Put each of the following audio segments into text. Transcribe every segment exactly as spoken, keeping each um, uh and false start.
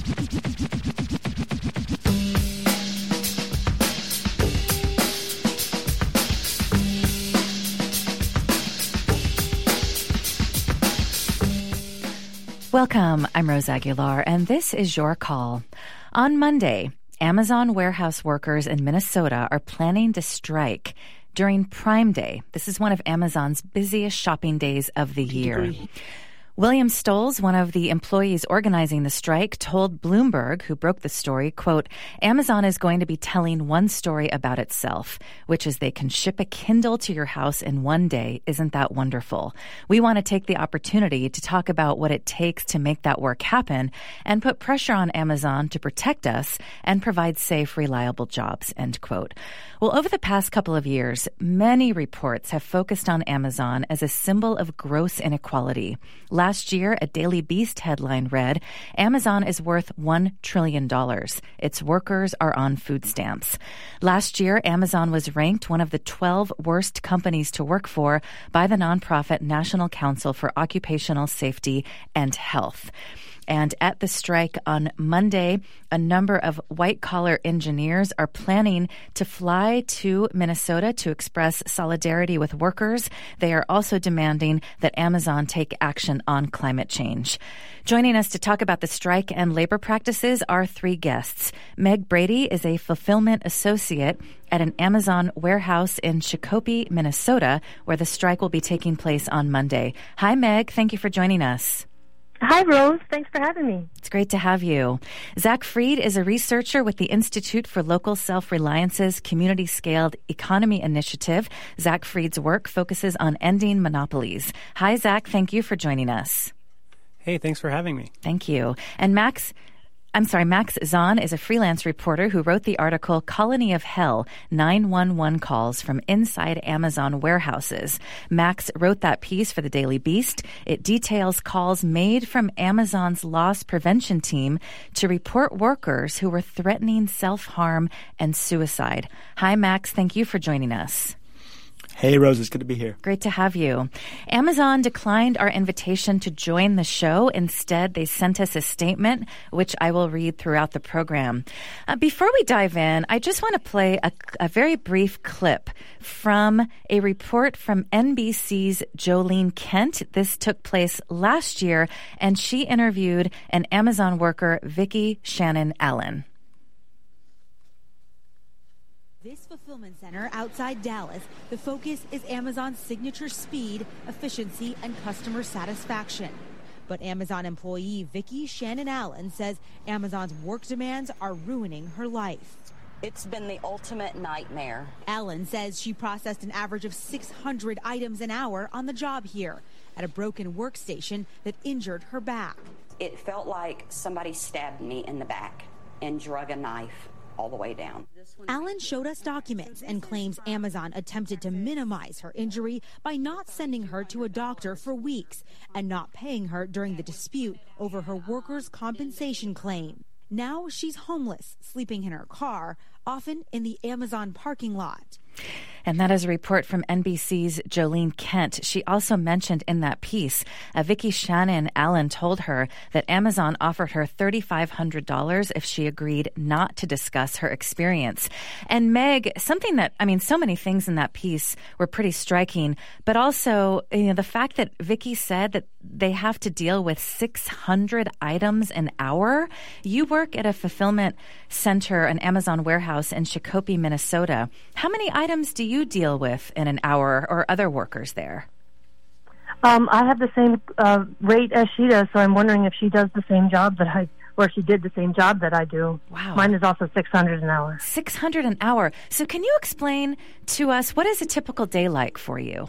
Welcome. I'm Rose Aguilar, and this is Your Call. On Monday, Amazon warehouse workers in Minnesota are planning to strike during Prime Day. This is one of Amazon's busiest shopping days of the year. William Stolz, one of the employees organizing the strike, told Bloomberg, who broke the story, quote, Amazon is going to be telling one story about itself, which is they can ship a Kindle to your house in one day. Isn't that wonderful? We want to take the opportunity to talk about what it takes to make that work happen and put pressure on Amazon to protect us and provide safe, reliable jobs, end quote. Well, over the past couple of years, many reports have focused on Amazon as a symbol of gross inequality. Last year, a Daily Beast headline read, Amazon is worth one trillion dollars. Its workers are on food stamps. Last year, Amazon was ranked one of the twelve worst companies to work for by the nonprofit National Council for Occupational Safety and Health. And at the strike on Monday, a number of white-collar engineers are planning to fly to Minnesota to express solidarity with workers. They are also demanding that Amazon take action on climate change. Joining us to talk about the strike and labor practices are three guests. Meg Brady is a fulfillment associate at an Amazon warehouse in Shakopee, Minnesota, where the strike will be taking place on Monday. Hi, Meg. Thank you for joining us. Hi, Rose. Thanks for having me. It's great to have you. Zach Fried is a researcher with the Institute for Local Self-Reliance's Community-Scaled Economy Initiative. Zach Fried's work focuses on ending monopolies. Hi, Zach. Thank you for joining us. Hey, thanks for having me. Thank you. And Max... I'm sorry, Max Zahn is a freelance reporter who wrote the article Colony of Hell, nine one one Calls from Inside Amazon Warehouses. Max wrote that piece for the Daily Beast. It details calls made from Amazon's loss prevention team to report workers who were threatening self-harm and suicide. Hi, Max. Thank you for joining us. Hey, Rose, it's good to be here. Great to have you. Amazon declined our invitation to join the show. Instead, they sent us a statement, which I will read throughout the program. Uh, before we dive in, I just want to play a, a very brief clip from a report from N B C's Jolene Kent. This took place last year, and she interviewed an Amazon worker, Vicki Shannon Allen. This fulfillment center outside Dallas, the focus is Amazon's signature speed, efficiency, and customer satisfaction. But Amazon employee Vicki Shannon Allen says Amazon's work demands are ruining her life. It's been the ultimate nightmare. Allen says she processed an average of six hundred items an hour on the job here at a broken workstation that injured her back. It felt like somebody stabbed me in the back and drug a knife all the way down. Allen showed us documents and claims Amazon attempted to minimize her injury by not sending her to a doctor for weeks and not paying her during the dispute over her workers' compensation claim. Now she's homeless, sleeping in her car, often in the Amazon parking lot. And that is a report from N B C's Jolene Kent. She also mentioned in that piece, uh, Vicki Shannon Allen told her that Amazon offered her three thousand five hundred dollars if she agreed not to discuss her experience. And Meg, something that, I mean, so many things in that piece were pretty striking, but also, you know, the fact that Vicki said that they have to deal with six hundred items an hour. You work at a fulfillment center, an Amazon warehouse in Shakopee, Minnesota. How many items do you deal with in an hour, or other workers there? Um, I have the same uh, rate as she does, so I'm wondering if she does the same job that I, or she did the same job that I do. Wow. Mine is also six hundred an hour. six hundred an hour. So can you explain to us, what is a typical day like for you?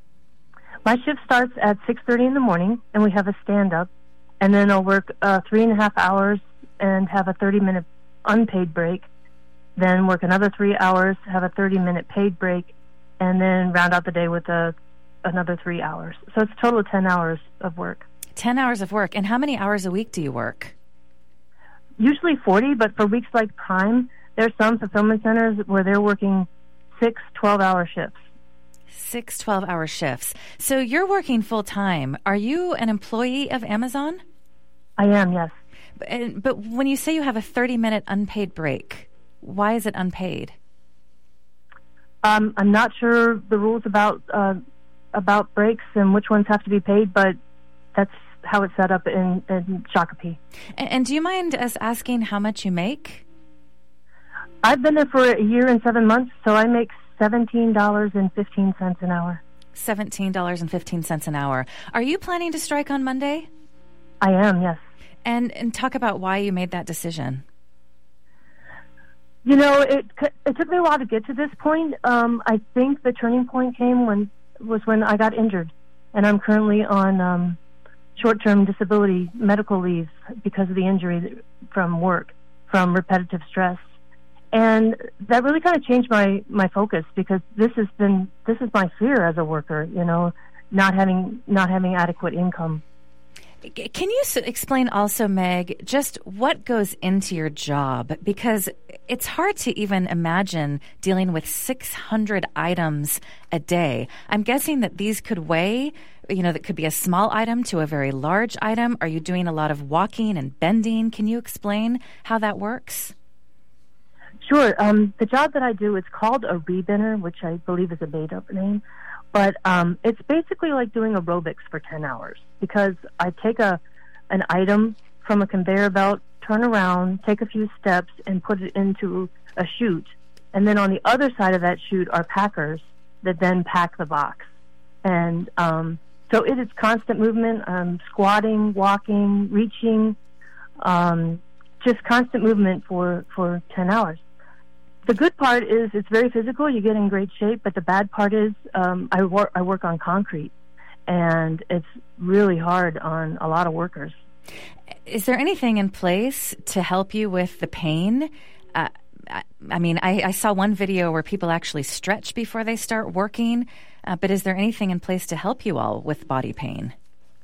My shift starts at six thirty in the morning, and we have a stand-up, and then I'll work uh, three and a half hours and have a thirty-minute unpaid break, then work another three hours, have a thirty-minute paid break, and then round out the day with a, another three hours. So it's a total of ten hours of work. ten hours of work. And how many hours a week do you work? Usually forty, but for weeks like Prime, there's some fulfillment centers where they're working six twelve-hour shifts. Six twelve-hour shifts. So you're working full-time. Are you an employee of Amazon? I am, yes. And, but when you say you have a thirty-minute unpaid break, why is it unpaid? Um, I'm not sure the rules about uh, about breaks and which ones have to be paid, but that's how it's set up in, in Shakopee. And, and do you mind us asking how much you make? I've been there for a year and seven months, so I make seventeen dollars and fifteen cents an hour. seventeen dollars and fifteen cents an hour. Are you planning to strike on Monday? I am, yes. And and talk about why you made that decision. You know, it it took me a while to get to this point. Um, I think the turning point came when was when I got injured, and I'm currently on um, short-term disability medical leave because of the injury from work, from repetitive stress. And that really kind of changed my, my focus, because this has been this is my fear as a worker, you know, not having not having adequate income. Can you explain also, Meg, just what goes into your job? Because it's hard to even imagine dealing with six hundred items a day. I'm guessing that these could weigh, you know, that could be a small item to a very large item. Are you doing a lot of walking and bending? Can you explain how that works? Sure. Um, the job that I do, it's called a rebinner, which I believe is a made-up name. But um, it's basically like doing aerobics for ten hours, because I take a an item from a conveyor belt, turn around, take a few steps, and put it into a chute. And then on the other side of that chute are packers that then pack the box. And um, so it is constant movement, um, squatting, walking, reaching, um, just constant movement for, for ten hours. The good part is it's very physical. You get in great shape. But the bad part is um, I, wor- I work on concrete, and it's really hard on a lot of workers. Is there anything in place to help you with the pain? Uh, I, I mean, I, I saw one video where people actually stretch before they start working. Uh, but is there anything in place to help you all with body pain?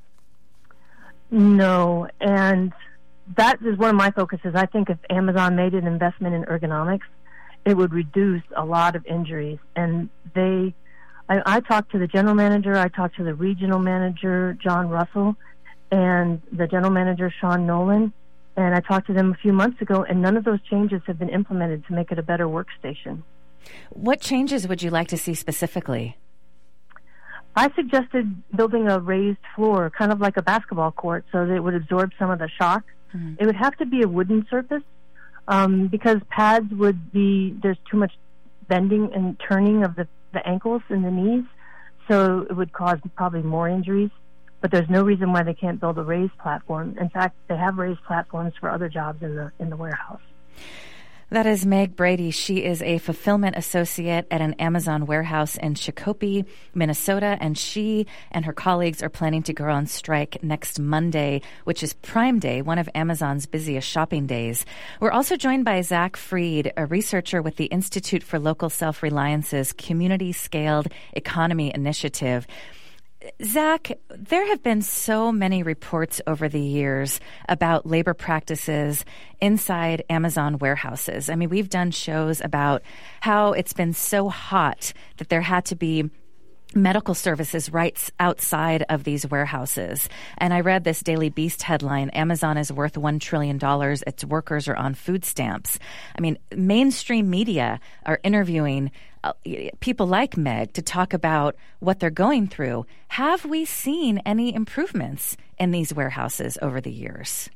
No, and that is one of my focuses. I think if Amazon made an investment in ergonomics, it would reduce a lot of injuries. And they, I, I talked to the general manager, I talked to the regional manager, John Russell, and the general manager, Sean Nolan, and I talked to them a few months ago, and none of those changes have been implemented to make it a better workstation. What changes would you like to see specifically? I suggested building a raised floor, kind of like a basketball court, so that it would absorb some of the shock. Mm-hmm. It would have to be a wooden surface, um, because pads would be, there's too much bending and turning of the, the ankles and the knees, so it would cause probably more injuries. But there's no reason why they can't build a raised platform. In fact, they have raised platforms for other jobs in the in the warehouse. That is Meg Brady. She is a fulfillment associate at an Amazon warehouse in Shakopee, Minnesota, and she and her colleagues are planning to go on strike next Monday, which is Prime Day, one of Amazon's busiest shopping days. We're also joined by Zach Freed, a researcher with the Institute for Local Self-Reliance's Community Scaled Economy Initiative. Zach, there have been so many reports over the years about labor practices inside Amazon warehouses. I mean, we've done shows about how it's been so hot that there had to be medical services right outside of these warehouses. And I read this Daily Beast headline, Amazon is worth one trillion dollars. Its workers are on food stamps. I mean, mainstream media are interviewing uh, people like Meg to talk about what they're going through. Have we seen any improvements in these warehouses over the years?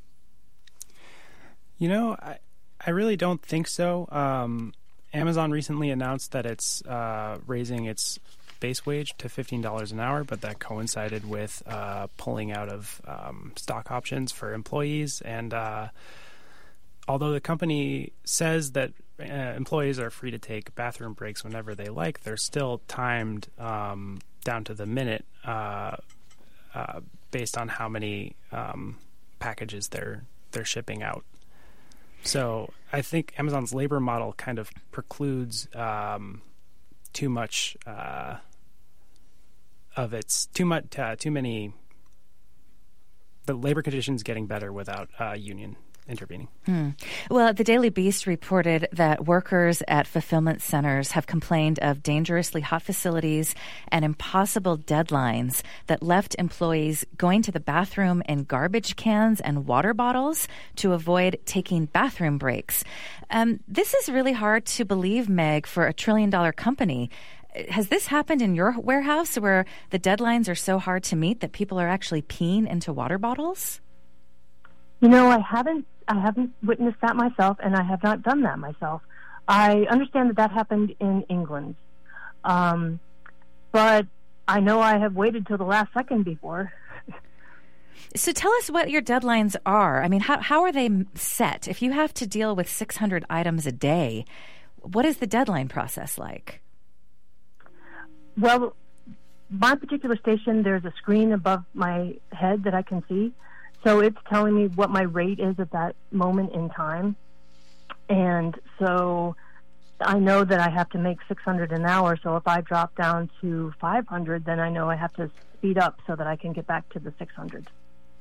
You know, I, I really don't think so. Um, Amazon recently announced that it's uh, raising its base wage to fifteen dollars an hour, but that coincided with uh, pulling out of um, stock options for employees. And uh, although the company says that uh, employees are free to take bathroom breaks whenever they like, they're still timed um, down to the minute uh, uh, based on how many um, packages they're they're shipping out. So I think Amazon's labor model kind of precludes um, too much uh, of its too much uh, too many the labor conditions getting better without uh, union intervening. Hmm. Well, the Daily Beast reported that workers at fulfillment centers have complained of dangerously hot facilities and impossible deadlines that left employees going to the bathroom in garbage cans and water bottles to avoid taking bathroom breaks. Um, this is really hard to believe, Meg, for a trillion-dollar company. Has this happened in your warehouse where the deadlines are so hard to meet that people are actually peeing into water bottles? You know, I haven't I haven't witnessed that myself, and I have not done that myself. I understand that that happened in England. Um, but I know I have waited till the last second before. So tell us what your deadlines are. I mean, how how are they set? If you have to deal with six hundred items a day, what is the deadline process like? Well, my particular station, there's a screen above my head that I can see. So it's telling me what my rate is at that moment in time. And so I know that I have to make six hundred an hour. So if I drop down to five hundred, then I know I have to speed up so that I can get back to the six hundred.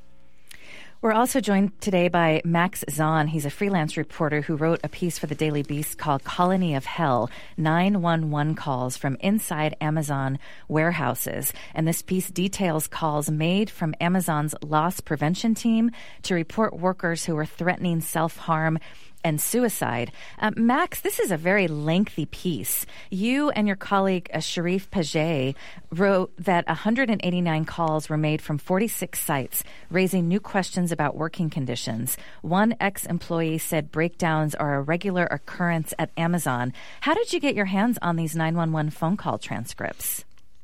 We're also joined today by Max Zahn. He's a freelance reporter who wrote a piece for the Daily Beast called Colony of Hell, nine one one calls from inside Amazon warehouses. And this piece details calls made from Amazon's loss prevention team to report workers who are threatening self-harm and suicide. Uh, Max, this is a very lengthy piece. You and your colleague, uh, Sharif Paget, wrote that one hundred eighty-nine calls were made from forty-six sites, raising new questions about working conditions. One ex-employee said breakdowns are a regular occurrence at Amazon. How did you get your hands on these nine one one phone call transcripts?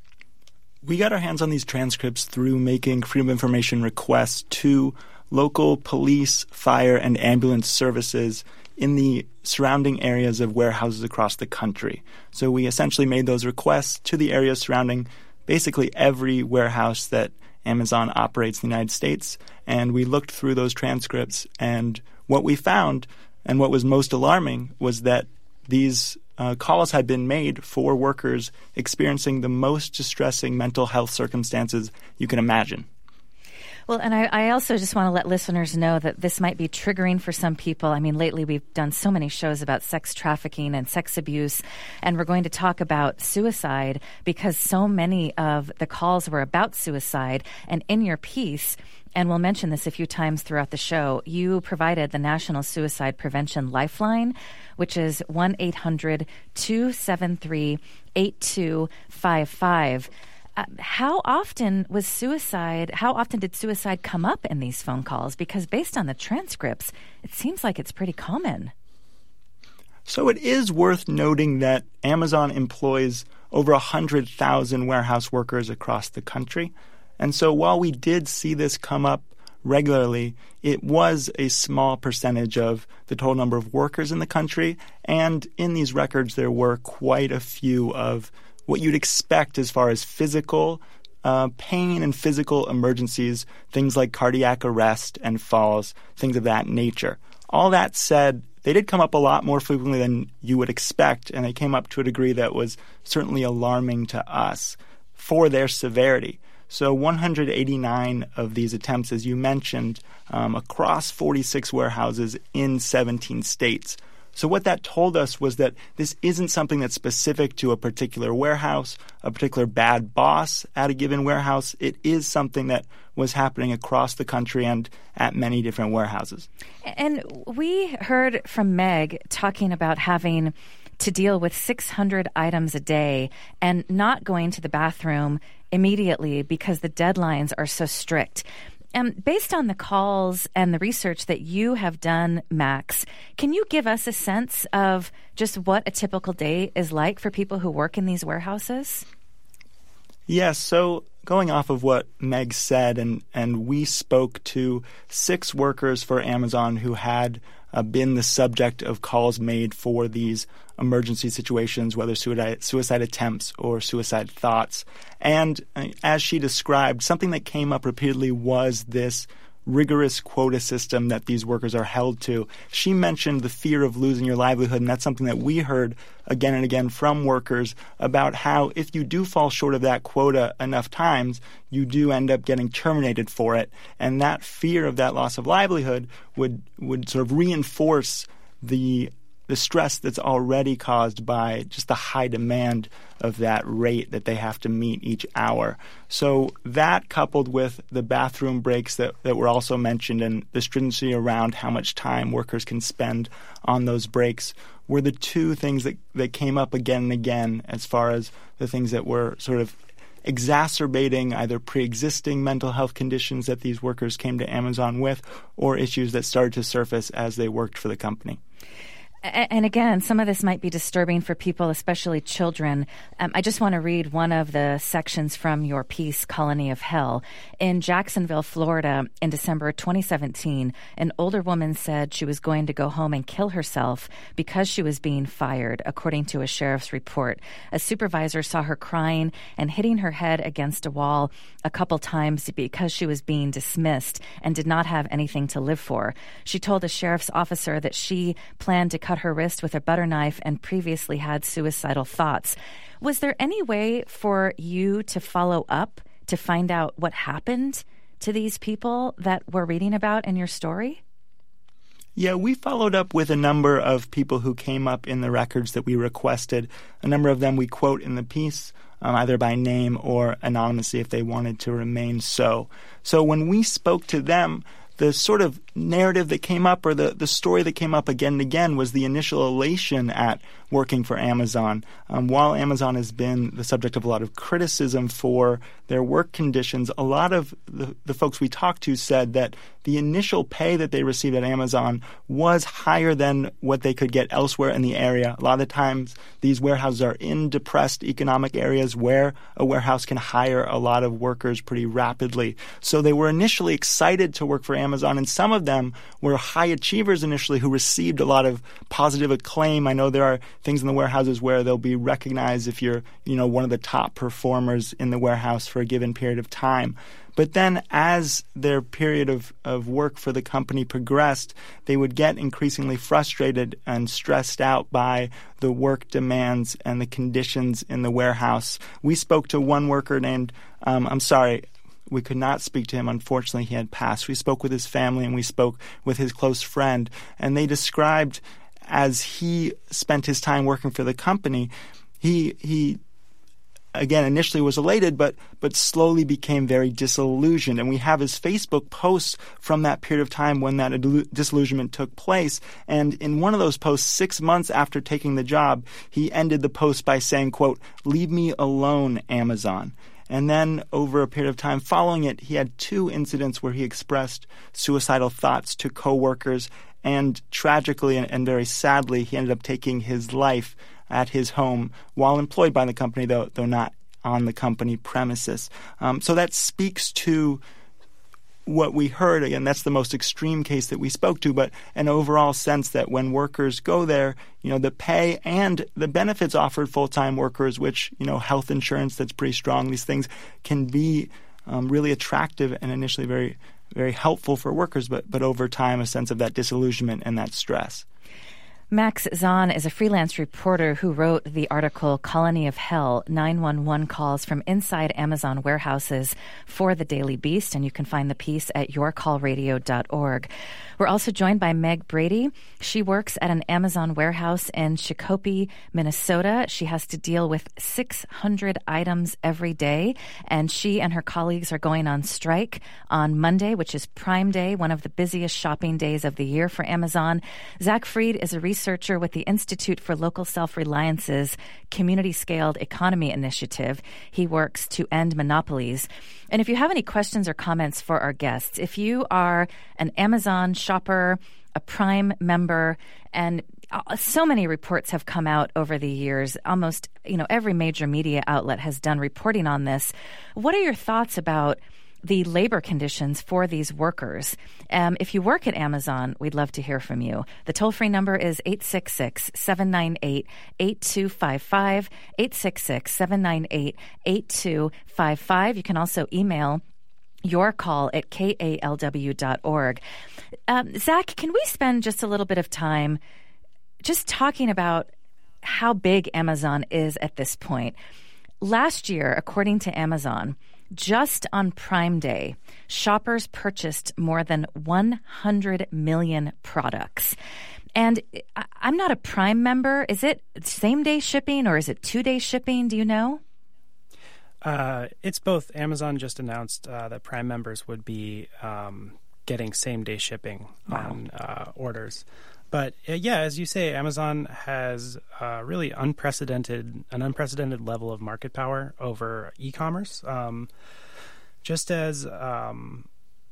We got our hands on these transcripts through making Freedom of Information requests to local police, fire, and ambulance services in the surrounding areas of warehouses across the country. So we essentially made those requests to the areas surrounding basically every warehouse that Amazon operates in the United States, and we looked through those transcripts, and what we found, and what was most alarming, was that these uh, calls had been made for workers experiencing the most distressing mental health circumstances you can imagine. Well, and I, I also just want to let listeners know that this might be triggering for some people. I mean, lately we've done so many shows about sex trafficking and sex abuse, and we're going to talk about suicide because so many of the calls were about suicide. And in your piece, and we'll mention this a few times throughout the show, you provided the National Suicide Prevention Lifeline, which is one eight hundred two seven three eight two five five. Uh, how often was suicide, how often did suicide come up in these phone calls? Because based on the transcripts, it seems like it's pretty common. So it is worth noting that Amazon employs over one hundred thousand warehouse workers across the country. And so while we did see this come up regularly, it was a small percentage of the total number of workers in the country. And in these records, there were quite a few of what you'd expect as far as physical uh, pain and physical emergencies, things like cardiac arrest and falls, things of that nature. All that said, they did come up a lot more frequently than you would expect, and they came up to a degree that was certainly alarming to us for their severity. So one hundred eighty-nine of these attempts, as you mentioned, um, across forty-six warehouses in seventeen states. So what that told us was that this isn't something that's specific to a particular warehouse, a particular bad boss at a given warehouse. It is something that was happening across the country and at many different warehouses. And we heard from Meg talking about having to deal with six hundred items a day and not going to the bathroom immediately because the deadlines are so strict. Um, based on the calls and the research that you have done, Max, can you give us a sense of just what a typical day is like for people who work in these warehouses? Yes, so going off of what Meg said, and, and we spoke to six workers for Amazon who had uh, been the subject of calls made for these emergency situations, whether suicide, suicide attempts or suicide thoughts. And uh, as she described, something that came up repeatedly was this rigorous quota system that these workers are held to. She mentioned the fear of losing your livelihood, and that's something that we heard again and again from workers about how if you do fall short of that quota enough times, you do end up getting terminated for it. And that fear of that loss of livelihood would would sort of reinforce the the stress that's already caused by just the high demand of that rate that they have to meet each hour. So that, coupled with the bathroom breaks that, that were also mentioned and the stringency around how much time workers can spend on those breaks, were the two things that, that came up again and again as far as the things that were sort of exacerbating either pre-existing mental health conditions that these workers came to Amazon with, or issues that started to surface as they worked for the company. And again, some of this might be disturbing for people, especially children. Um, I just want to read one of the sections from your piece, Colony of Hell. In Jacksonville, Florida, in December twenty seventeen, an older woman said she was going to go home and kill herself because she was being fired, according to a sheriff's report. A supervisor saw her crying and hitting her head against a wall a couple times because she was being dismissed and did not have anything to live for. She told a sheriff's officer that she planned to cut her wrist with a butter knife and previously had suicidal thoughts. Was there any way for you to follow up to find out what happened to these people that we're reading about in your story? Yeah, we followed up with a number of people who came up in the records that we requested. A number of them we quote in the piece, um, either by name or anonymously if they wanted to remain so. So when we spoke to them, the sort of narrative that came up, or the, the story that came up again and again, was the initial elation at working for Amazon. Um, while Amazon has been the subject of a lot of criticism for their work conditions, a lot of the, the folks we talked to said that the initial pay that they received at Amazon was higher than what they could get elsewhere in the area. A lot of the times, these warehouses are in depressed economic areas where a warehouse can hire a lot of workers pretty rapidly. So they were initially excited to work for Amazon, and some of them were high achievers initially who received a lot of positive acclaim. I know there are things in the warehouses where they'll be recognized if you're, you know, one of the top performers in the warehouse for a given period of time. But then as their period of, of work for the company progressed, they would get increasingly frustrated and stressed out by the work demands and the conditions in the warehouse. We spoke to one worker named, um, I'm sorry, we could not speak to him. Unfortunately, he had passed. We spoke with his family and we spoke with his close friend, and they described as he spent his time working for the company, he he again initially was elated, but but slowly became very disillusioned. And we have his Facebook posts from that period of time when that disillusionment took place. And in one of those posts, six months after taking the job, he ended the post by saying, quote, "Leave me alone, Amazon." And then over a period of time following it, he had two incidents where he expressed suicidal thoughts to coworkers. And tragically and, and very sadly, he ended up taking his life at his home while employed by the company, though, though not on the company premises. Um, so that speaks to what we heard. Again, that's the most extreme case that we spoke to, but an overall sense that when workers go there, you know, the pay and the benefits offered full-time workers, which, you know, health insurance that's pretty strong, these things can be um, really attractive and initially very, very helpful for workers, but, but over time, a sense of that disillusionment and that stress. Max Zahn is a freelance reporter who wrote the article Colony of Hell, nine one one Calls from Inside Amazon Warehouses for the Daily Beast, and you can find the piece at your call radio dot org. We're also joined by Meg Brady. She works at an Amazon warehouse in Shakopee, Minnesota. She has to deal with six hundred items every day, and she and her colleagues are going on strike on Monday, which is Prime Day, one of the busiest shopping days of the year for Amazon. Zach Fried is a researcher with the Institute for Local Self-Reliance's Community-Scaled Economy Initiative. He works to end monopolies. And if you have any questions or comments for our guests, if you are an Amazon shopper, a Prime member, and so many reports have come out over the years, almost, you know, every major media outlet has done reporting on this. What are your thoughts about the labor conditions for these workers? Um, if you work at Amazon, we'd love to hear from you. The toll-free number is eight six six, seven nine eight, eight two five five, eight six six, seven nine eight, eight two five five. You can also email your call at K A L W dot org. Um, Zach, can we spend just a little bit of time just talking about how big Amazon is at this point? Last year, according to Amazon, just on Prime Day, shoppers purchased more than one hundred million products. And I'm not a Prime member. Is it same-day shipping or is it two-day shipping? Do you know? Uh, it's both. Amazon just announced uh, that Prime members would be um, getting same-day shipping wow. on uh, orders. But uh, yeah, as you say, Amazon has uh, really unprecedented an unprecedented level of market power over e-commerce. Um, just as um,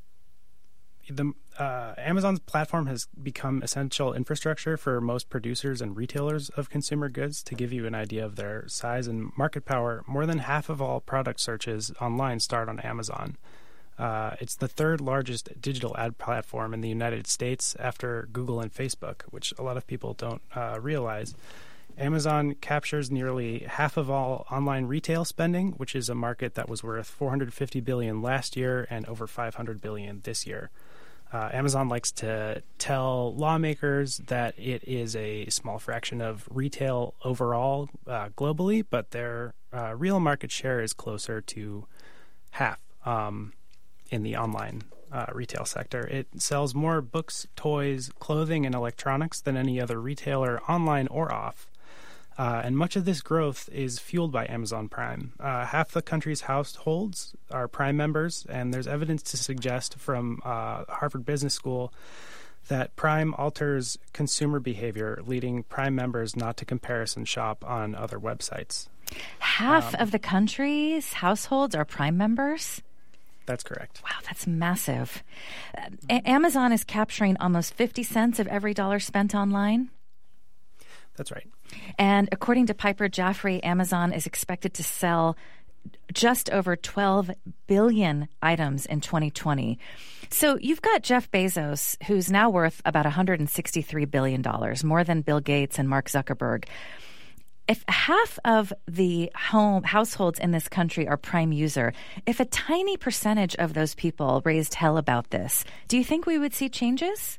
the uh, Amazon's platform has become essential infrastructure for most producers and retailers of consumer goods. To give you an idea of their size and market power, more than half of all product searches online start on Amazon. Uh, it's the third largest digital ad platform in the United States after Google and Facebook, which a lot of people don't uh, realize. Amazon captures nearly half of all online retail spending, which is a market that was worth four hundred fifty billion dollars last year and over five hundred billion dollars this year. Uh, Amazon likes to tell lawmakers that it is a small fraction of retail overall uh, globally, but their uh, real market share is closer to half. Um, in the online uh, retail sector. It sells more books, toys, clothing, and electronics than any other retailer, online or off. Uh, and much of this growth is fueled by Amazon Prime. Uh, half the country's households are Prime members, and there's evidence to suggest from uh, Harvard Business School that Prime alters consumer behavior, leading Prime members not to comparison shop on other websites. Half um, of the country's households are Prime members? That's correct. Wow, that's massive. Uh, A- Amazon is capturing almost fifty cents of every dollar spent online? That's right. And according to Piper Jaffray, Amazon is expected to sell just over twelve billion items in twenty twenty. So you've got Jeff Bezos, who's now worth about one hundred sixty-three billion dollars, more than Bill Gates and Mark Zuckerberg. If half of the home households in this country are Prime user, if a tiny percentage of those people raised hell about this, do you think we would see changes?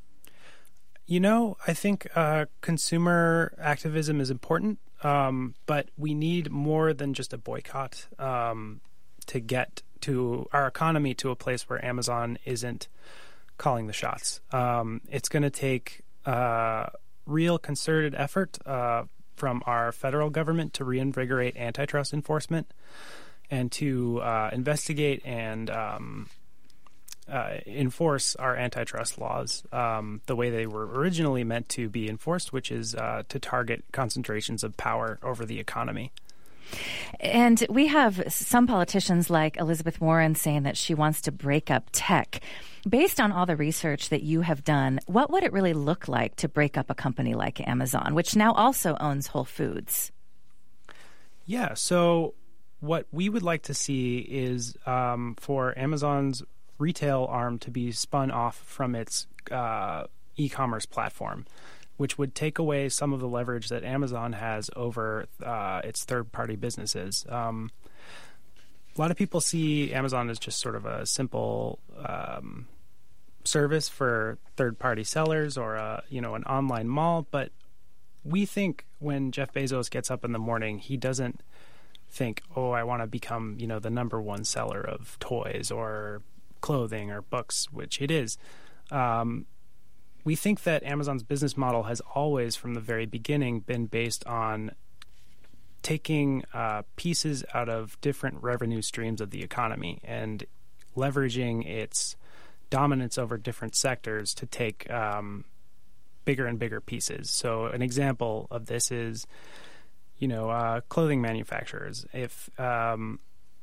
You know, I think uh, consumer activism is important, um, but we need more than just a boycott um, to get to our economy to a place where Amazon isn't calling the shots. Um, it's going to take uh, real concerted effort uh from our federal government to reinvigorate antitrust enforcement and to uh, investigate and um, uh, enforce our antitrust laws um, the way they were originally meant to be enforced, which is uh, to target concentrations of power over the economy. And we have some politicians like Elizabeth Warren saying that she wants to break up tech. Based on all the research that you have done, what would it really look like to break up a company like Amazon, which now also owns Whole Foods? Yeah, so what we would like to see is um, for Amazon's retail arm to be spun off from its uh, e-commerce platform, which would take away some of the leverage that Amazon has over uh, its third-party businesses. Um, a lot of people see Amazon as just sort of a simple um, service for third-party sellers or a, you know, an online mall, but we think when Jeff Bezos gets up in the morning, he doesn't think, oh, I want to become, you know, the number one seller of toys or clothing or books, which it is. Um, we think that Amazon's business model has always, from the very beginning, been based on taking uh, pieces out of different revenue streams of the economy and leveraging its dominance over different sectors to take um, bigger and bigger pieces. So an example of this is, you know, uh, clothing manufacturers. If um,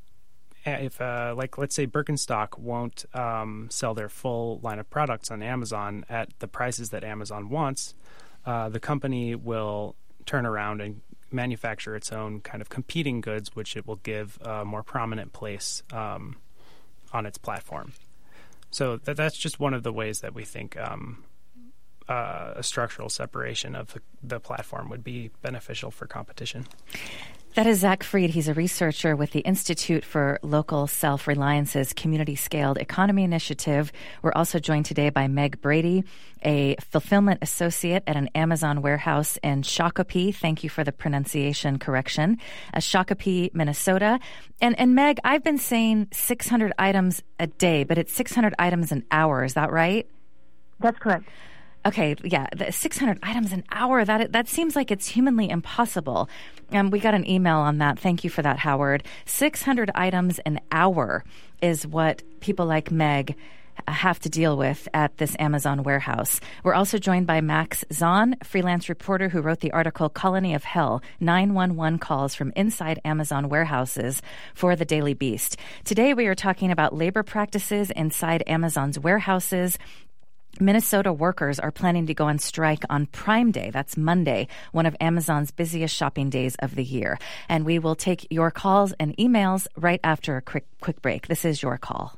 if uh, like let's say Birkenstock won't um, sell their full line of products on Amazon at the prices that Amazon wants, uh, the company will turn around and manufacture its own kind of competing goods, which it will give a more prominent place um, on its platform. So that, that's just one of the ways that we think um, uh, a structural separation of the, the platform would be beneficial for competition. That is Zach Fried. He's a researcher with the Institute for Local Self-Reliance's Community-Scaled Economy Initiative. We're also joined today by Meg Brady, a fulfillment associate at an Amazon warehouse in Shakopee. Thank you for the pronunciation correction. Uh, Shakopee, Minnesota. And, and Meg, I've been saying six hundred items a day, but it's six hundred items an hour. Is that right? That's correct. Okay, yeah, the six hundred items an hour, that that seems like it's humanly impossible. Um, we got an email on that. Thank you for that, Howard. six hundred items an hour is what people like Meg have to deal with at this Amazon warehouse. We're also joined by Max Zahn, freelance reporter who wrote the article Colony of Hell, nine one one calls from inside Amazon warehouses for the Daily Beast. Today we are talking about labor practices inside Amazon's warehouses. Minnesota workers are planning to go on strike on Prime Day. That's Monday, one of Amazon's busiest shopping days of the year. And we will take your calls and emails right after a quick quick break. This is Your Call.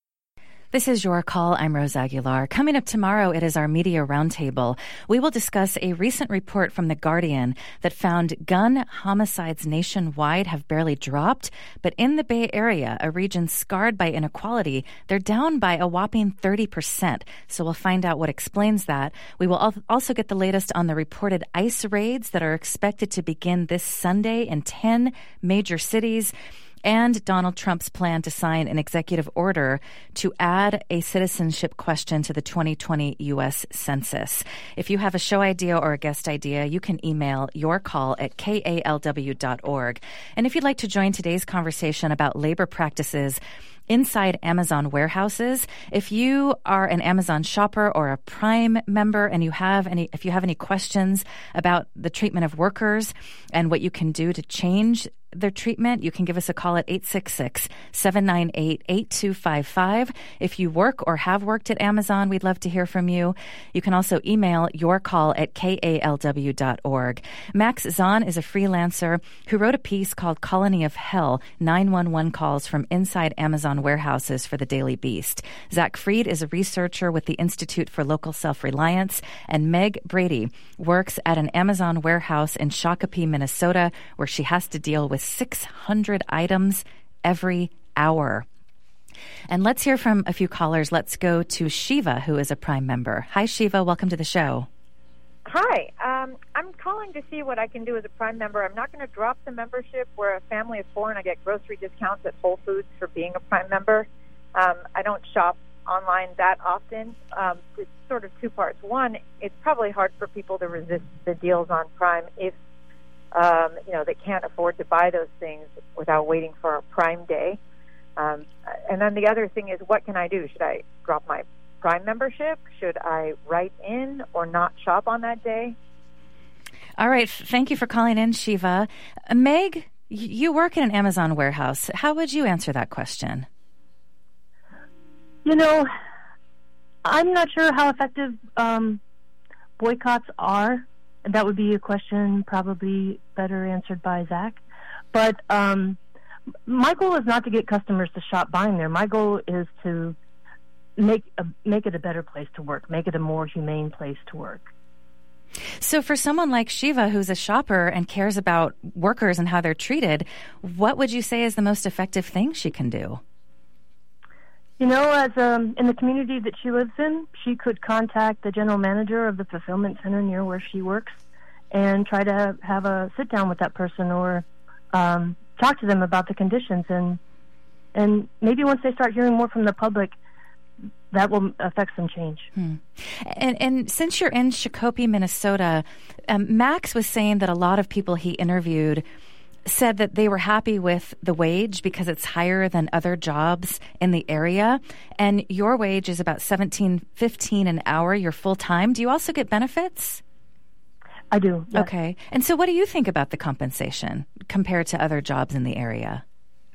This is Your Call. I'm Rose Aguilar. Coming up tomorrow, it is our Media Roundtable. We will discuss a recent report from The Guardian that found gun homicides nationwide have barely dropped, but in the Bay Area, a region scarred by inequality, they're down by a whopping thirty percent. So we'll find out what explains that. We will also get the latest on the reported ICE raids that are expected to begin this Sunday in ten major cities, and Donald Trump's plan to sign an executive order to add a citizenship question to the twenty twenty U S Census. If you have a show idea or a guest idea, you can email your call at K A L W dot org. And if you'd like to join today's conversation about labor practices inside Amazon warehouses, if you are an Amazon shopper or a Prime member and you have any, if you have any questions about the treatment of workers and what you can do to change their treatment, you can give us a call at eight six six, seven nine eight, eight two five five. If you work or have worked at Amazon, we'd love to hear from you. You can also email your call at K A L W dot org. Max Zahn is a freelancer who wrote a piece called Colony of Hell, nine one one calls from inside Amazon warehouses for the Daily Beast. Zach Fried is a researcher with the Institute for Local Self-Reliance, and Meg Brady works at an Amazon warehouse in Shakopee, Minnesota, where she has to deal with six hundred items every hour. And let's hear from a few callers. Let's go to Shiva, who is a Prime member. Hi, Shiva. Welcome to the show. Hi. Um, I'm calling to see what I can do as a Prime member. I'm not going to drop the membership. We're a family of four, and I get grocery discounts at Whole Foods for being a Prime member. Um, I don't shop online that often. Um, it's sort of two parts. One, it's probably hard for people to resist the deals on Prime if Um, you know, they can't afford to buy those things without waiting for a Prime Day. Um, and then the other thing is, what can I do? Should I drop my Prime membership? Should I write in or not shop on that day? All right. Thank you for calling in, Shiva. Uh, Meg, you work in an Amazon warehouse. How would you answer that question? You know, I'm not sure how effective um, boycotts are. That would be a question probably better answered by Zach. But um, my goal is not to get customers to shop buying there. My goal is to make a, make it a better place to work, make it a more humane place to work. So for someone like Shiva, who's a shopper and cares about workers and how they're treated, what would you say is the most effective thing she can do? You know, as um, in the community that she lives in, she could contact the general manager of the fulfillment center near where she works and try to have a sit down with that person or um, talk to them about the conditions. And and maybe once they start hearing more from the public, that will affect some change. Hmm. And, and since you're in Shakopee, Minnesota, um, Max was saying that a lot of people he interviewed said that they were happy with the wage because it's higher than other jobs in the area. And your wage is about seventeen fifteen an hour. You're full-time. Do you also get benefits? I do. Yes. Okay. And so what do you think about the compensation compared to other jobs in the area?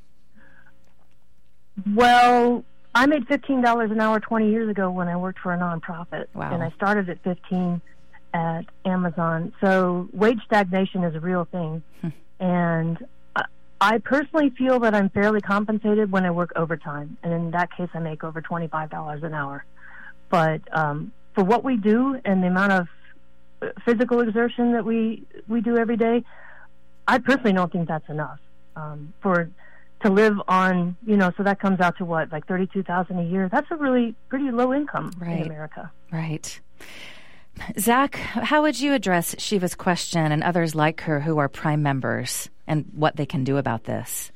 Well, I made fifteen dollars an hour twenty years ago when I worked for a nonprofit. Wow. And I started at fifteen at Amazon. So wage stagnation is a real thing. Hmm. And I personally feel that I'm fairly compensated when I work overtime. And in that case, I make over twenty-five dollars an hour. But um, for what we do and the amount of physical exertion that we, we do every day, I personally don't think that's enough um, for to live on. You know, so that comes out to what, like thirty-two thousand a year. That's a really pretty low income right. in America. Right. Zach, how would you address Shiva's question and others like her who are Prime members and what they can do about this?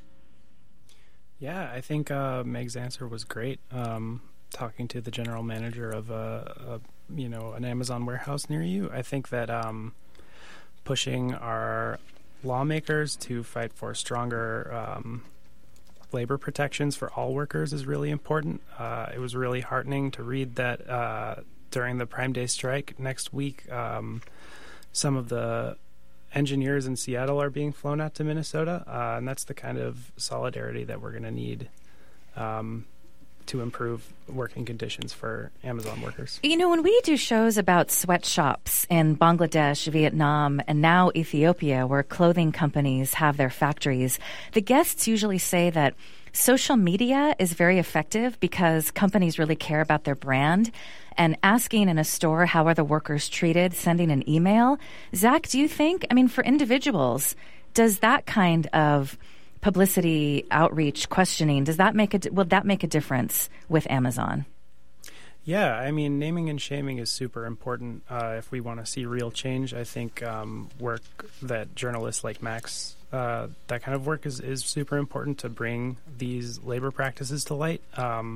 Yeah, I think uh, Meg's answer was great. Um, talking to the general manager of a, a, you know, an Amazon warehouse near you, I think that um, pushing our lawmakers to fight for stronger um, labor protections for all workers is really important. Uh, it was really heartening to read that uh, during the Prime Day strike next week, um, some of the engineers in Seattle are being flown out to Minnesota, uh, and that's the kind of solidarity that we're going to need um, to improve working conditions for Amazon workers. You know, when we do shows about sweatshops in Bangladesh, Vietnam, and now Ethiopia, where clothing companies have their factories, the guests usually say that social media is very effective because companies really care about their brand. And asking in a store how are the workers treated, sending an email. Zach, do you think, I mean, for individuals, does that kind of publicity, outreach, questioning, does that make a, will that make a difference with Amazon? Yeah, I mean, naming and shaming is super important uh, if we want to see real change. I think um, work that journalists like Max, uh, that kind of work is, is super important to bring these labor practices to light. Um,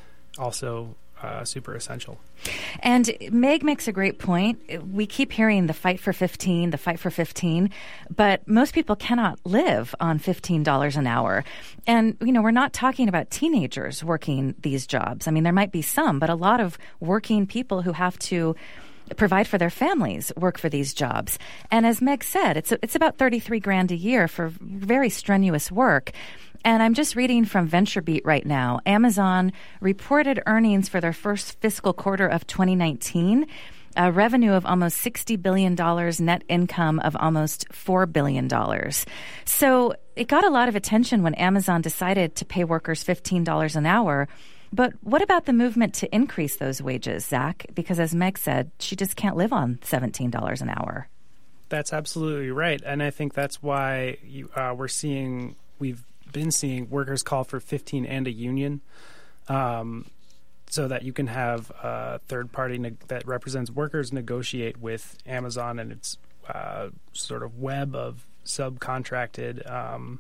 also, Uh, super essential. And Meg makes a great point. We keep hearing the fight for fifteen, the fight for fifteen, but most people cannot live on fifteen dollars an hour. And, you know, we're not talking about teenagers working these jobs. I mean, there might be some, but a lot of working people who have to provide for their families work for these jobs. And as Meg said, it's it's about thirty-three grand a year for very strenuous work. And I'm just reading from VentureBeat right now. Amazon reported earnings for their first fiscal quarter of twenty nineteen, a revenue of almost sixty billion dollars, net income of almost four billion dollars. So it got a lot of attention when Amazon decided to pay workers fifteen dollars an hour. But what about the movement to increase those wages, Zach? Because as Meg said, she just can't live on seventeen dollars an hour. That's absolutely right. And I think that's why you, uh, we're seeing, we've been seeing workers call for fifteen and a union, um, so that you can have a third party ne- that represents workers negotiate with Amazon and its uh, sort of web of subcontracted um,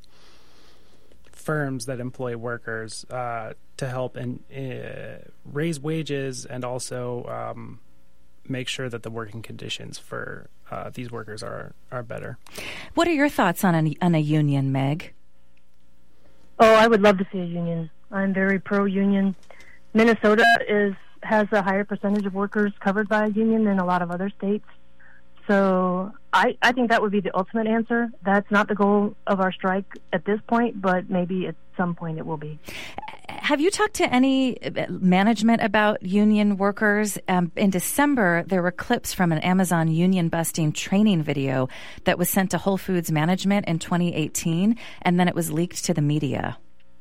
firms that employ workers uh, to help and uh, raise wages and also um, make sure that the working conditions for uh, these workers are are better. What are your thoughts on a, on a union, Meg? Oh, I would love to see a union. I'm very pro-union. Minnesota is has a higher percentage of workers covered by a union than a lot of other states. So I, I think that would be the ultimate answer. That's not the goal of our strike at this point, but maybe at some point it will be. Have you talked to any management about union workers? Um, in December, there were clips from an Amazon union-busting training video that was sent to Whole Foods management in twenty eighteen, and then it was leaked to the media.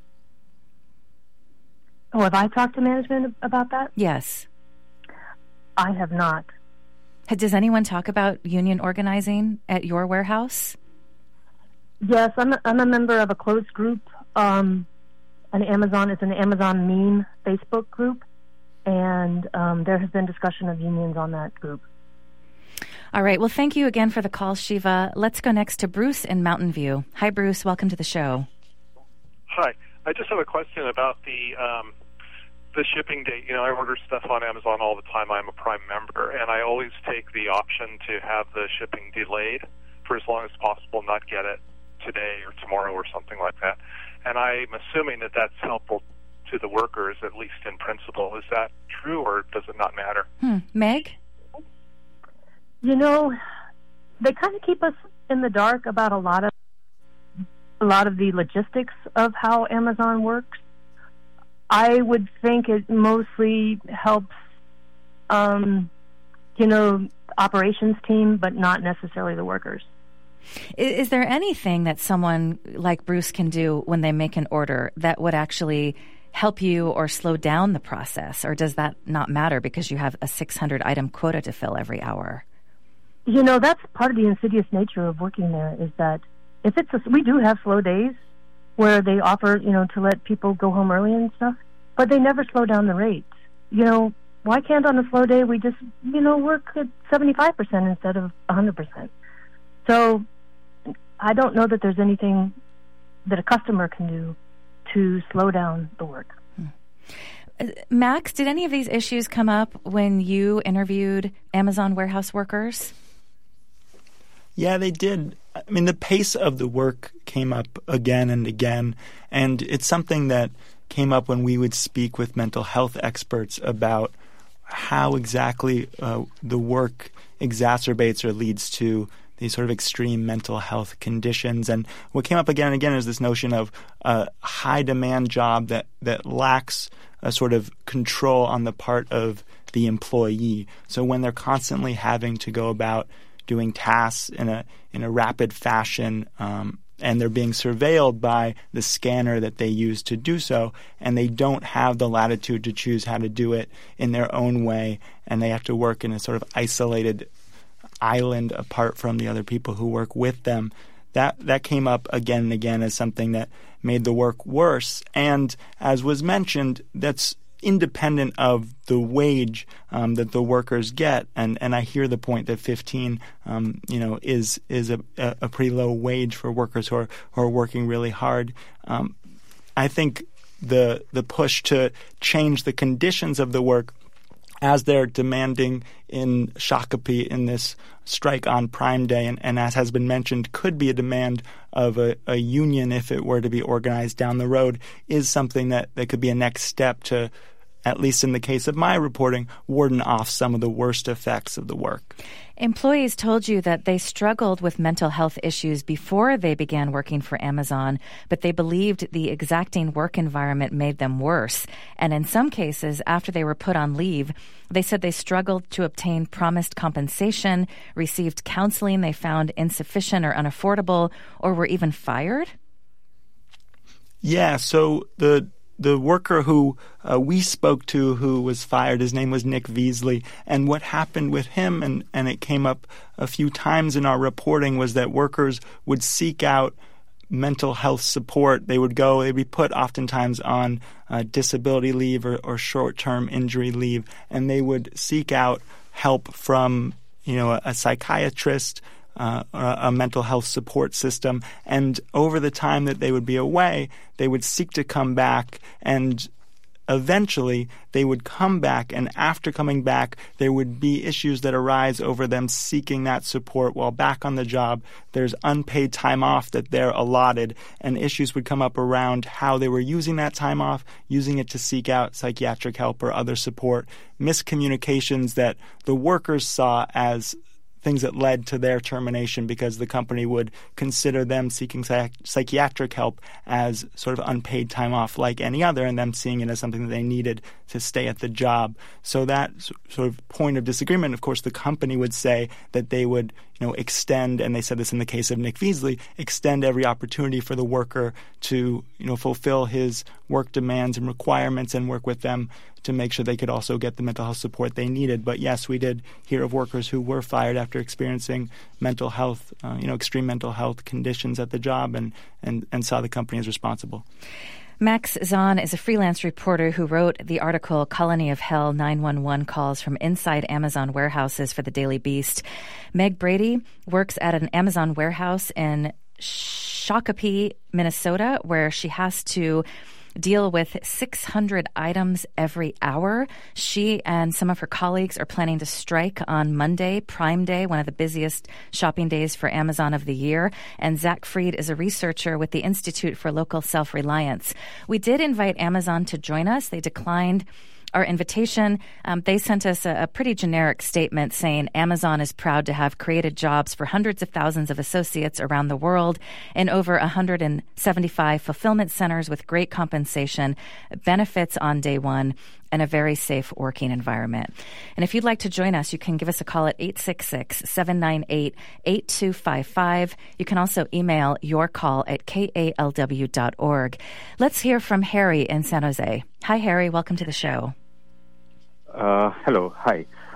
Oh, have I talked to management about that? Yes. I have not. Does anyone talk about union organizing at your warehouse? Yes, I'm a, I'm a member of a closed group. Um, an Amazon is an Amazon meme Facebook group, and um, there has been discussion of unions on that group. All right. Well, thank you again for the call, Shiva. Let's go next to Bruce in Mountain View. Hi, Bruce. Welcome to the show. Hi. I just have a question about the um, the shipping date. You know, I order stuff on Amazon all the time. I'm a Prime member, and I always take the option to have the shipping delayed for as long as possible, not get it today or tomorrow or something like that. And I'm assuming that that's helpful to the workers, at least in principle. Is that true, or does it not matter? Hmm. Meg? You know, they kind of keep us in the dark about a lot of a lot of the logistics of how Amazon works. I would think it mostly helps, um, you know, operations team, but not necessarily the workers. Is there anything that someone like Bruce can do when they make an order that would actually help you or slow down the process? Or does that not matter because you have a six hundred item quota to fill every hour? You know, that's part of the insidious nature of working there, is that if it's a, we do have slow days where they offer, you know, to let people go home early and stuff, but they never slow down the rates. You know, why can't on a slow day we just, you know, work at seventy-five percent instead of one hundred percent? So I don't know that there's anything that a customer can do to slow down the work. Hmm. Max, did any of these issues come up when you interviewed Amazon warehouse workers? Yeah, they did. I mean, the pace of the work came up again and again, and it's something that came up when we would speak with mental health experts about how exactly uh, the work exacerbates or leads to these sort of extreme mental health conditions. And what came up again and again is this notion of a high-demand job that, that lacks a sort of control on the part of the employee. So when they're constantly having to go about doing tasks in a in a rapid fashion, um, and they're being surveilled by the scanner that they use to do so, and they don't have the latitude to choose how to do it in their own way, and they have to work in a sort of isolated island apart from the other people who work with them. That that came up again and again as something that made the work worse. And as was mentioned, that's independent of the wage um, that the workers get. And, and I hear the point that fifteen, um, you know, is is a, a pretty low wage for workers who are who are working really hard. Um, I think the the push to change the conditions of the work, as they're demanding in Shakopee in this strike on Prime Day, and, and as has been mentioned, could be a demand of a, a union if it were to be organized down the road, is something that, that could be a next step to, at least in the case of my reporting, warden off some of the worst effects of the work. Employees told you that they struggled with mental health issues before they began working for Amazon, but they believed the exacting work environment made them worse. And in some cases, after they were put on leave, they said they struggled to obtain promised compensation, received counseling they found insufficient or unaffordable, or were even fired? Yeah, so the The worker who uh, we spoke to who was fired, his name was Nick Veasley, and what happened with him, and, and it came up a few times in our reporting, was that workers would seek out mental health support. They would go, they'd be put oftentimes on uh, disability leave or, or short-term injury leave, and they would seek out help from, you know, a, a psychiatrist, Uh, a mental health support system. And over the time that they would be away, they would seek to come back, and eventually they would come back, and after coming back, there would be issues that arise over them seeking that support while back on the job. There's unpaid time off that they're allotted, and issues would come up around how they were using that time off, using it to seek out psychiatric help or other support, miscommunications that the workers saw as things that led to their termination, because the company would consider them seeking psych- psychiatric help as sort of unpaid time off like any other, and them seeing it as something that they needed to stay at the job. So that sort of point of disagreement, of course, the company would say that they would, you know, extend, and they said this in the case of Nick Veasley, extend every opportunity for the worker to, you know, fulfill his work demands and requirements and work with them to make sure they could also get the mental health support they needed. But yes, we did hear of workers who were fired after experiencing mental health, uh, you know, extreme mental health conditions at the job, and, and, and saw the company as responsible. Max Zahn is a freelance reporter who wrote the article Colony of Hell, nine one one Calls from Inside Amazon Warehouses for the Daily Beast. Meg Brady works at an Amazon warehouse in Shakopee, Minnesota, where she has to deal with six hundred items every hour. She and some of her colleagues are planning to strike on Monday, Prime Day, one of the busiest shopping days for Amazon of the year. And Zach Fried is a researcher with the Institute for Local Self-Reliance. We did invite Amazon to join us. They declined our invitation. Um, they sent us a, a pretty generic statement saying Amazon is proud to have created jobs for hundreds of thousands of associates around the world in over one hundred seventy-five fulfillment centers with great compensation, benefits on day one, and a very safe working environment. And if you'd like to join us, you can give us a call at eight six six, seven nine eight, eight two five five. You can also email your call at k a l w dot org. Let's hear from Harry in San Jose. Hi, Harry. Welcome to the show. Uh, hello. Hi.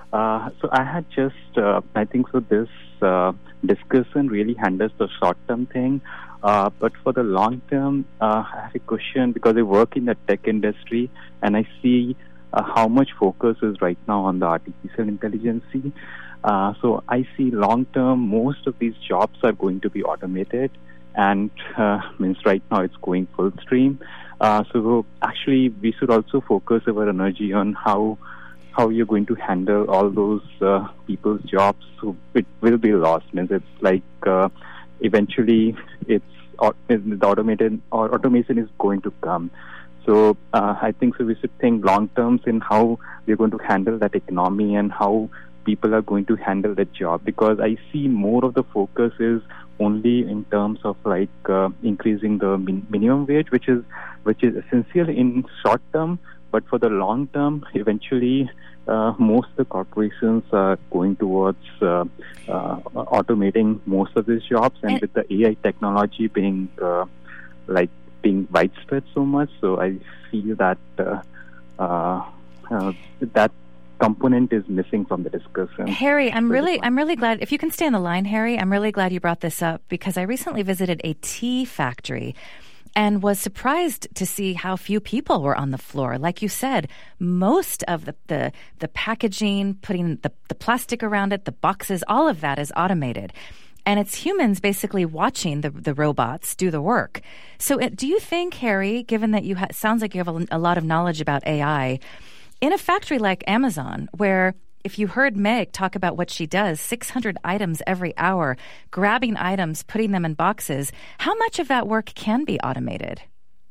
Uh, so I had just, uh, I think so this uh, discussion really handles the short-term thing. Uh, but for the long-term, uh, I have a question because I work in the tech industry and I see uh, how much focus is right now on the artificial intelligence. Uh, so I see long-term, most of these jobs are going to be automated, and uh, means right now it's going full stream. Uh, so actually, we should also focus our energy on how how you're going to handle all those uh, people's jobs. So it will be lost. Means it's like uh, eventually it's uh, the automated or automation is going to come. So uh, I think so we should think long terms in how we're going to handle that economy and how people are going to handle that job, because I see more of the focus is only in terms of like uh, increasing the min- minimum wage, which is which is essential in short term, but for the long term, eventually uh, most of the corporations are going towards uh, uh, automating most of these jobs, and, and with the A I technology being uh, like being widespread so much, so I feel that uh, uh, uh, that component is missing from the discussion. Harry, I'm really, I'm really glad, if you can stay on the line, Harry, I'm really glad you brought this up, because I recently visited a tea factory and was surprised to see how few people were on the floor. Like you said, most of the, the, the packaging, putting the, the plastic around it, the boxes, all of that is automated. And it's humans basically watching the, the robots do the work. So it, do you think, Harry, given that you ha- sounds like you have a, a lot of knowledge about A I, in a factory like Amazon, where if you heard Meg talk about what she does, six hundred items every hour, grabbing items, putting them in boxes, how much of that work can be automated?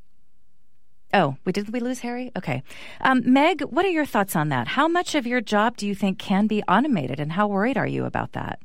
Oh, we did we lose Harry? Okay. Um, Meg, what are your thoughts on that? How much of your job do you think can be automated, and how worried are you about that?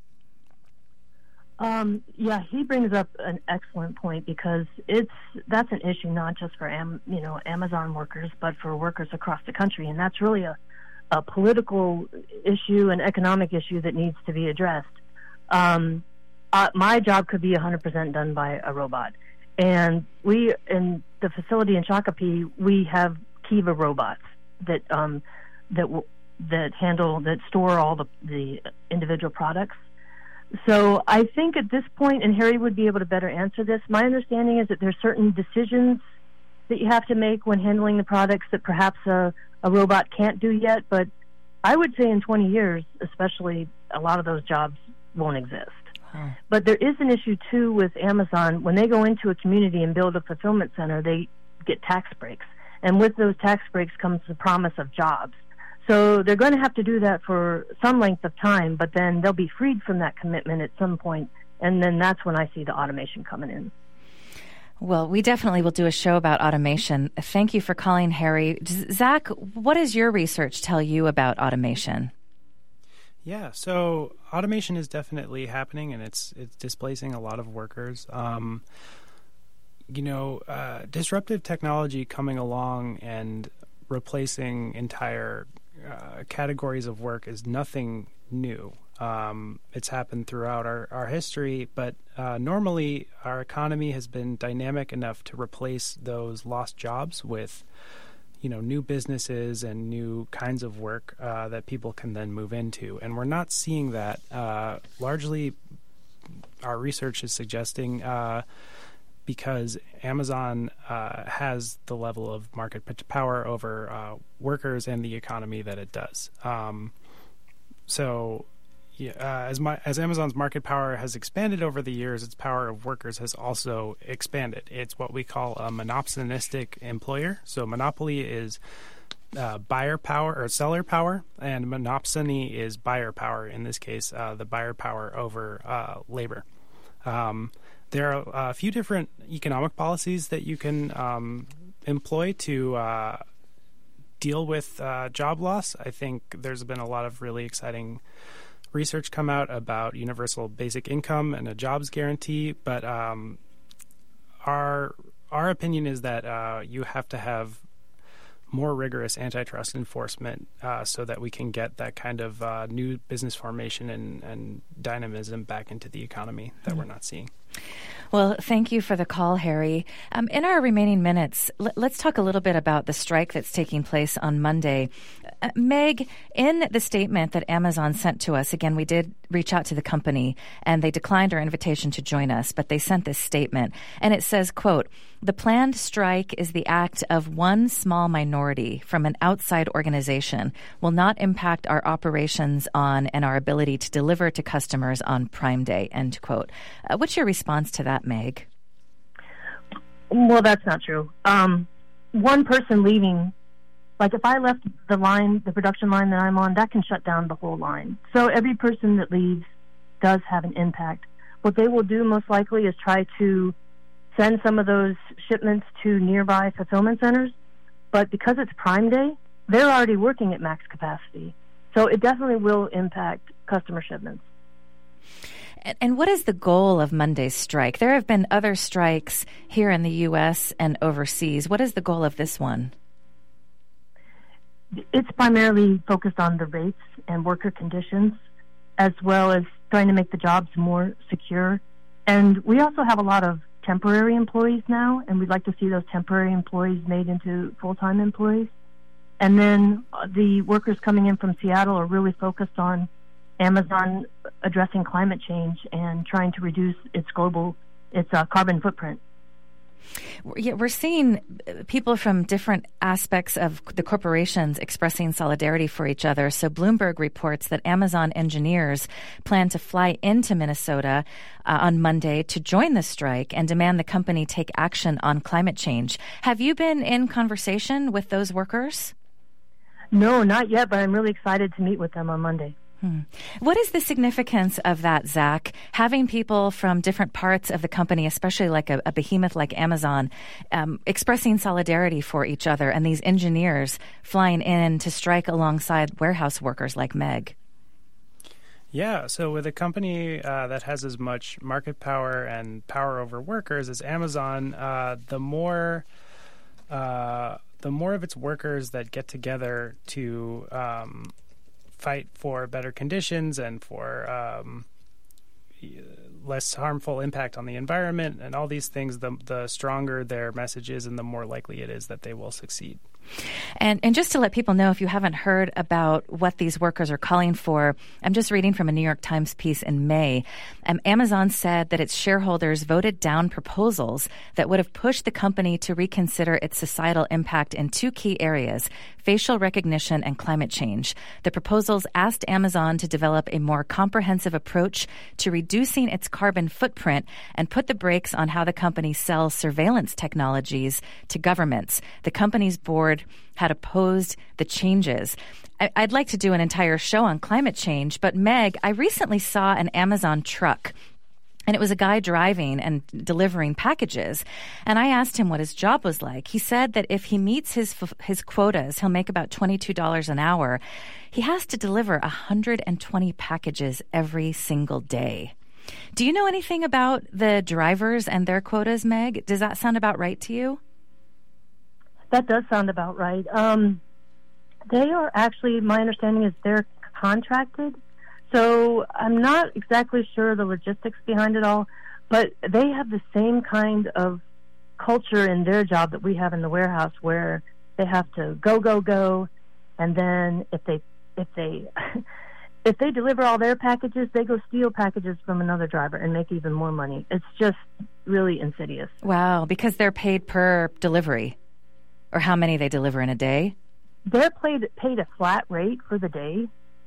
Um, yeah, he brings up an excellent point, because it's that's an issue not just for Am, you know Amazon workers, but for workers across the country, and that's really a, a political issue, an economic issue that needs to be addressed. Um, uh, my job could be one hundred percent done by a robot, and we in the facility in Shakopee we have Kiva robots that um, that that handle that store all the the individual products. So I think at this point, and Harry would be able to better answer this, my understanding is that there's certain decisions that you have to make when handling the products that perhaps a, a robot can't do yet. But I would say in twenty years, especially, a lot of those jobs won't exist. Huh. But there is an issue, too, with Amazon. When they go into a community and build a fulfillment center, they get tax breaks. And with those tax breaks comes the promise of jobs. So they're going to have to do that for some length of time, but then they'll be freed from that commitment at some point, and then that's when I see the automation coming in. Well, we definitely will do a show about automation. Thank you for calling, Harry. Zach, what does your research tell you about automation? Yeah, so automation is definitely happening, and it's it's displacing a lot of workers. Um, you know, uh, disruptive technology coming along and replacing entire uh, categories of work is nothing new. Um, it's happened throughout our, our history, but uh, normally our economy has been dynamic enough to replace those lost jobs with, you know, new businesses and new kinds of work uh, that people can then move into. And we're not seeing that. Uh, largely, our research is suggesting uh, because Amazon uh, has the level of market power over uh, workers and the economy that it does. Um, so yeah, uh, as, my, as Amazon's market power has expanded over the years, its power of workers has also expanded. It's what we call a monopolistic employer. So monopoly is uh, buyer power or seller power, and monopsony is buyer power. In this case, uh, the buyer power over uh, labor. Um, There are a few different economic policies that you can um, employ to uh, deal with uh, job loss. I think there's been a lot of really exciting research come out about universal basic income and a jobs guarantee, but um, our our opinion is that uh, you have to have more rigorous antitrust enforcement uh, so that we can get that kind of uh, new business formation and, and dynamism back into the economy that mm-hmm. we're not seeing. Well, thank you for the call, Harry. Um, in our remaining minutes, l- let's talk a little bit about the strike that's taking place on Monday. Uh, Meg, in the statement that Amazon sent to us, again, we did reach out to the company and they declined our invitation to join us, but they sent this statement and it says, quote, "The planned strike is the act of one small minority from an outside organization, will not impact our operations on and our ability to deliver to customers on Prime Day," end quote. Uh, what's your response to that, Meg? Well, that's not true. Um, one person leaving, like if I left the line, the production line that I'm on, that can shut down the whole line. So every person that leaves does have an impact. What they will do most likely is try to send some of those shipments to nearby fulfillment centers. But because it's Prime Day, they're already working at max capacity. So it definitely will impact customer shipments. And what is the goal of Monday's strike? There have been other strikes here in the U S and overseas. What is the goal of this one? It's primarily focused on the rates and worker conditions, as well as trying to make the jobs more secure. And we also have a lot of temporary employees now, and we'd like to see those temporary employees made into full-time employees. And then the workers coming in from Seattle are really focused on Amazon addressing climate change and trying to reduce its global, its uh, carbon footprint. Yeah, we're seeing people from different aspects of the corporations expressing solidarity for each other. So Bloomberg reports that Amazon engineers plan to fly into Minnesota uh, on Monday to join the strike and demand the company take action on climate change. Have you been in conversation with those workers? No, not yet, but I'm really excited to meet with them on Monday. Hmm. What is the significance of that, Zach? Having people from different parts of the company, especially like a, a behemoth like Amazon, um, expressing solidarity for each other, and these engineers flying in to strike alongside warehouse workers like Meg? Yeah, so with a company uh, that has as much market power and power over workers as Amazon, uh, the more uh, the more of its workers that get together to um, fight for better conditions and for um, less harmful impact on the environment and all these things, the, the stronger their message is and the more likely it is that they will succeed. And and just to let people know, if you haven't heard about what these workers are calling for, I'm just reading from a New York Times piece in May. Um, Amazon said that its shareholders voted down proposals that would have pushed the company to reconsider its societal impact in two key areas, facial recognition and climate change. The proposals asked Amazon to develop a more comprehensive approach to reducing its carbon footprint and put the brakes on how the company sells surveillance technologies to governments. The company's board had opposed the changes. I- I'd like to do an entire show on climate change, but Meg, I recently saw an Amazon truck. And it was a guy driving and delivering packages. And I asked him what his job was like. He said that if he meets his his quotas, he'll make about twenty-two dollars an hour. He has to deliver one hundred twenty packages every single day. Do you know anything about the drivers and their quotas, Meg? Does that sound about right to you? That does sound about right. Um, they are actually, my understanding is they're contracted. So I'm not exactly sure the logistics behind it all, but they have the same kind of culture in their job that we have in the warehouse, where they have to go, go, go, and then if they if they if they deliver all their packages, they go steal packages from another driver and make even more money. It's just really insidious. Wow, because they're paid per delivery, or how many they deliver in a day? They're paid paid a flat rate for the day.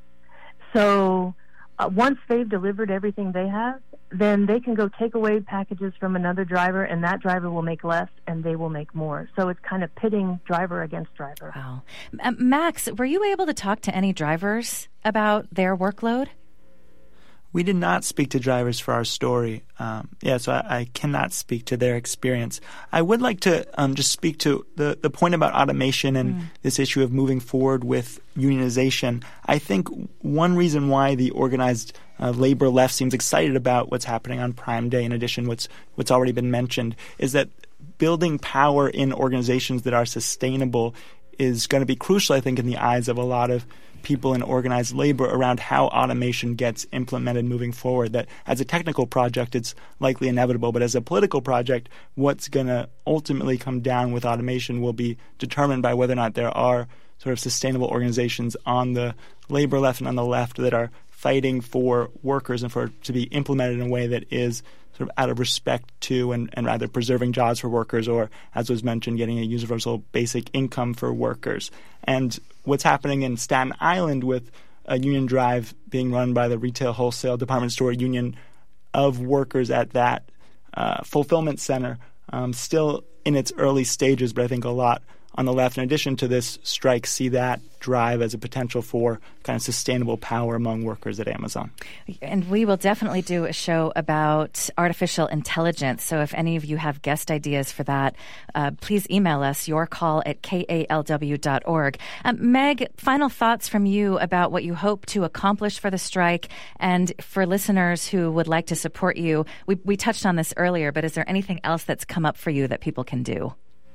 So uh, once they've delivered everything they have, then they can go take away packages from another driver, and that driver will make less, and they will make more. So it's kind of pitting driver against driver. Wow. Um, Max, were you able to talk to any drivers about their workload? We did not speak to drivers for our story. Um, yeah, so I, I cannot speak to their experience. I would like to um, just speak to the, the point about automation and mm. this issue of moving forward with unionization. I think one reason why the organized uh, labor left seems excited about what's happening on Prime Day, in addition to what's, what's already been mentioned, is that building power in organizations that are sustainable is going to be crucial, I think, in the eyes of a lot of people in organized labor around how automation gets implemented moving forward. That as a technical project, it's likely inevitable, but as a political project, what's going to ultimately come down with automation will be determined by whether or not there are sort of sustainable organizations on the labor left and on the left that are fighting for workers and for to be implemented in a way that is sort of out of respect to and, and rather preserving jobs for workers, or, as was mentioned, getting a universal basic income for workers. And what's happening in Staten Island with a union drive being run by the Retail Wholesale Department Store Union of workers at that uh, fulfillment center, um, still in its early stages, but I think a lot on the left, in addition to this strike, see that drive as a potential for kind of sustainable power among workers at Amazon. And we will definitely do a show about artificial intelligence. So if any of you have guest ideas for that, uh, please email us, your call at k a l w dot org. Um, Meg, final thoughts from you about what you hope to accomplish for the strike, and for listeners who would like to support you. We, we touched on this earlier, but is there anything else that's come up for you that people can do?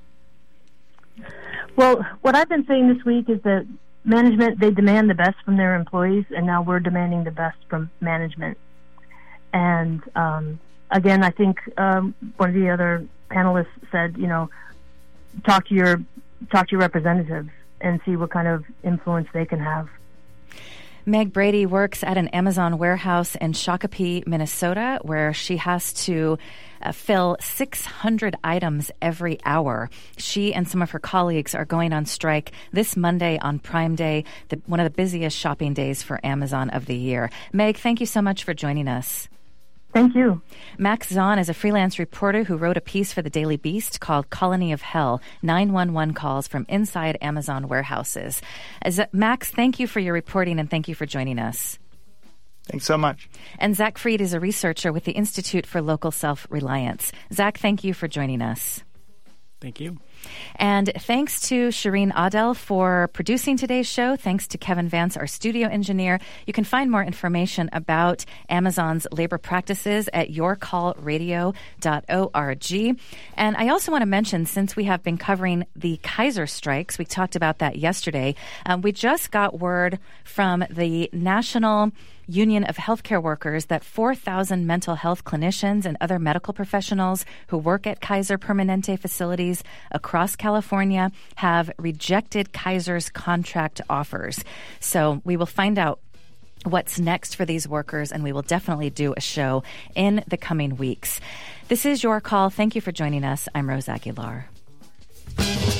Well, what I've been saying this week is that management, they demand the best from their employees, and now we're demanding the best from management. And um, again, I think um, one of the other panelists said, you know, talk to your talk to your representatives and see what kind of influence they can have. Meg Brady works at an Amazon warehouse in Shakopee, Minnesota, where she has to uh, fill six hundred items every hour. She and some of her colleagues are going on strike this Monday on Prime Day, the, one of the busiest shopping days for Amazon of the year. Meg, thank you so much for joining us. Thank you. Max Zahn is a freelance reporter who wrote a piece for the Daily Beast called Colony of Hell, nine one one calls from inside Amazon warehouses. As, Max, thank you for your reporting and thank you for joining us. Thanks so much. And Zach Fried is a researcher with the Institute for Local Self-Reliance. Zach, thank you for joining us. Thank you. And thanks to Shireen Adel for producing today's show. Thanks to Kevin Vance, our studio engineer. You can find more information about Amazon's labor practices at your call radio dot org. And I also want to mention, since we have been covering the Kaiser strikes, we talked about that yesterday, um, we just got word from the National Union of Healthcare Workers that four thousand mental health clinicians and other medical professionals who work at Kaiser Permanente facilities across California have rejected Kaiser's contract offers. So we will find out what's next for these workers, and we will definitely do a show in the coming weeks. This is Your Call. Thank you for joining us. I'm Rose Aguilar.